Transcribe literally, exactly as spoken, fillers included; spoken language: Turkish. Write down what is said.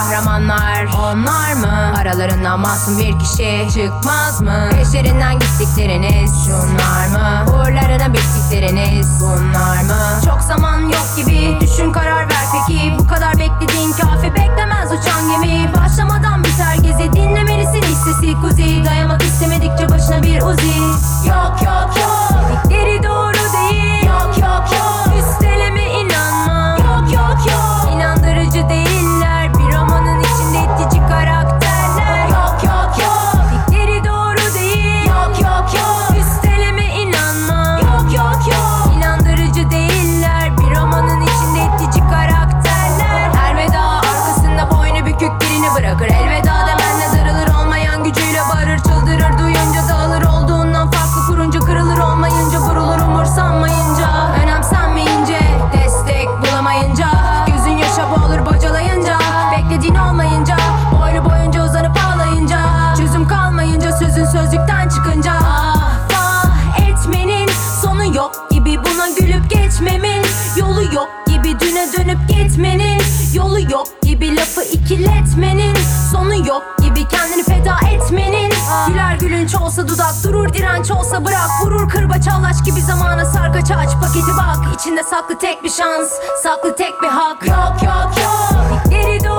kahramanlar onlar mı? Aralarından masum bir kişi çıkmaz mı? Peşlerinden gittikleriniz şunlar mı? Uğurlarına bittikleriniz bunlar mı? Çok zaman yok gibi düşün, karar ver peki. Bu kadar beklediğin kafi beklemez uçan gemi. Başlamadan biter gezi, dinlemelisin iç sesi kuzi. Dayamak istemedikçe başına bir uzi. Yok yok yok, dedikleri doğru değil. Yok yok yok, üsteleme inanma. Yok yok yok, inandırıcı değiller. Bir romanın içinde itici karakterler. Yok yok yok, dedikleri doğru değil. Yok yok yok, üsteleme inanma. Yok yok yok, inandırıcı değiller. Bir romanın içinde itici karakterler. Her veda arkasında boynu bükük birini bırakır. Elveda demenle darılır, olmayan gücüyle bağırır, çıldırır. Duyunca dağılır, olduğundan farklı kurunca kırılır. Olmayınca vurulur, umursanmayınca, önemsenmeyince, destek bulamayınca, gözün yaşa boğulur bocalayınca, beklediğin olmayınca, boylu boyunca uzanıp ağlayınca, çözüm kalmayınca, sözün sözlükten çıkınca. Ah vah etmenin sonu yok gibi, buna gülüp geçmemin yolu yok gibi, düne dönüp gitmenin yolu yok gibi, lafı ikiletmenin sonu yok gibi, kendini feda etmenin. Güler gülünç olsa dudak, durur direnç olsa bırak, vurur kırbaç allaç gibi zamana sarkaç aç. Paketi bak, içinde saklı tek bir şans, saklı tek bir hak. Yok yok yok, dedikleri doğru